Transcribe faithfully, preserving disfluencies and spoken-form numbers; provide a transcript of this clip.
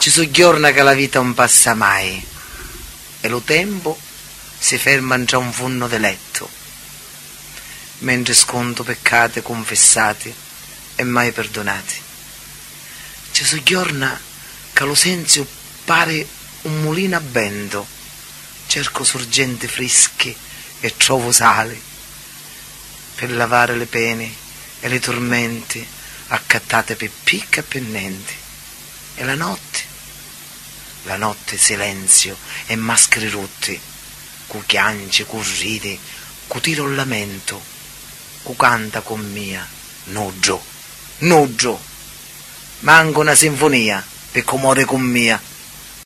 Ci soggiorna che la vita non passa mai e lo tempo si ferma in già un funno di letto, mentre sconto peccati confessati e mai perdonati. Ci soggiorna che lo senzio pare un mulino a vento, cerco sorgenti fresche e trovo sale per lavare le pene e le tormenti accattate per picca e pennenti. E la notte, la notte silenzio e maschere rotte, cu chiange, cu ride, cu tiro il lamento, cu canta con mia, noggio, noggio, manca una sinfonia per comore con mia.